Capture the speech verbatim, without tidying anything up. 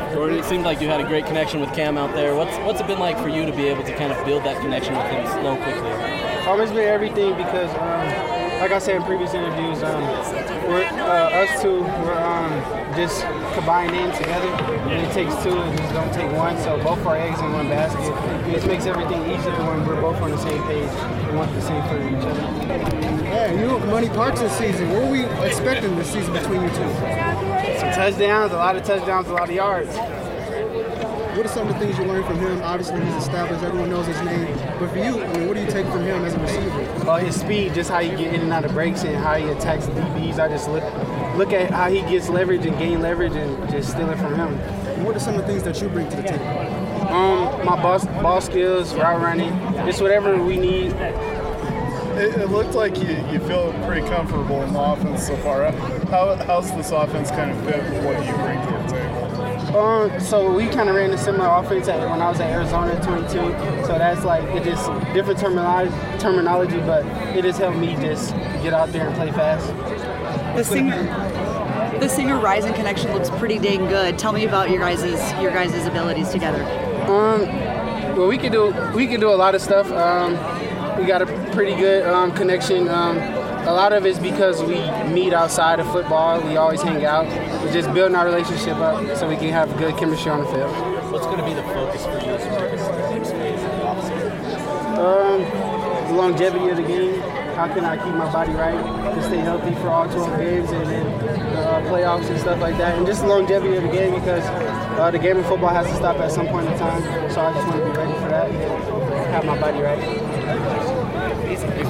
Jordan, it seemed like you had a great connection with Cam out there. What's what's it been like for you to be able to kind of build that connection with him so quickly? Um, it's been everything because, um, like I said in previous interviews, um, we're, uh, us two, we're um, just combining together. And it takes two, and just don't take one. So both our eggs in one basket. It just makes everything easier when we're both on the same page and want the same for each other. Hey, you Money Parks this season. What were we expecting this season between you two? Some touchdowns, a lot of touchdowns, a lot of yards. What are some of the things you learned from him? Obviously, he's established. Everyone knows his name. But for you, I mean, what do you take from him as a receiver? Well, his speed, just how he get in and out of breaks and how he attacks D Bs. I just look look at how he gets leverage and gain leverage and just steal it from him. And what are some of the things that you bring to the table? Um, my ball, ball skills, route running, just whatever we need. It, it looked like you, you feel pretty comfortable in the offense so far. How, how's this offense kind of fit with what you bring to the table? Um, so we kind of ran a similar offense at, when I was at Arizona at twenty-two. So that's like, it just different terminology, terminology, but it just helped me just get out there and play fast. The singer, the singer Rising connection looks pretty dang good. Tell me about your guys' your guys' abilities together. Um, well, we could do we could do a lot of stuff. Um, we got a pretty good um, connection. Um, a lot of it's because we meet outside of football. We always hang out. We're just building our relationship up so we can have good chemistry on the field. What's going to be the focus for you as you take this next phase of the offseason? Um, the longevity of the game. How can I keep my body right to stay healthy for all twelve games and then uh, playoffs and stuff like that. And just the longevity of the game because uh, the game of football has to stop at some point in time. So I just want to be ready for that and have my body right.